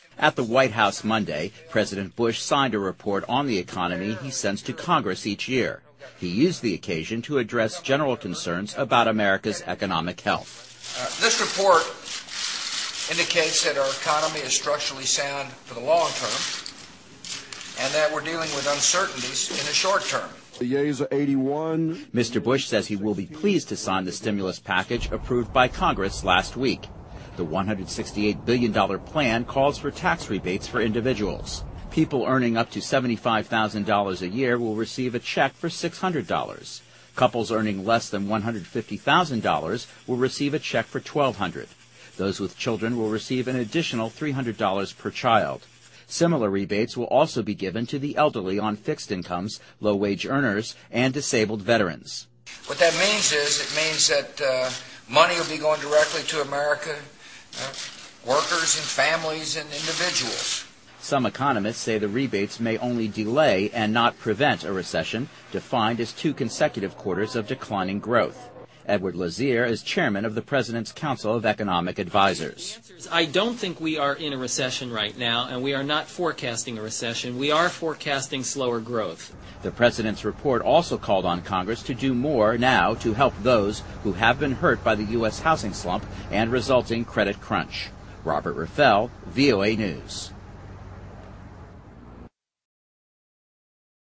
At the White House Monday, President Bush signed a report on the economy he sends to Congress each year. He used the occasion to address general concerns about America's economic health. This report indicates that our economy is structurally sound for the long term and that we're dealing with uncertainties in the short term. The yeas are 81. Mr. Bush says he will be pleased to sign the stimulus package approved by Congress last week. The $168 billion plan calls for tax rebates for individuals. People earning up to $75,000 a year will receive a check for $600. Couples earning less than $150,000 will receive a check for $1,200. Those with children will receive an additional $300 per child. Similar rebates will also be given to the elderly on fixed incomes, low-wage earners, and disabled veterans. What that means is it means that money will be going directly to America, workers and families and individuals. Some economists say the rebates may only delay and not prevent a recession, defined as 2 consecutive quarters of declining growth. Edward Lazier is chairman of the President's Council of Economic Advisors. I don't think we are in a recession right now, and we are not forecasting a recession. We are forecasting slower growth. The President's report also called on Congress to do more now to help those who have been hurt by the U.S. housing slump and resulting credit crunch. Robert Raffel, VOA News.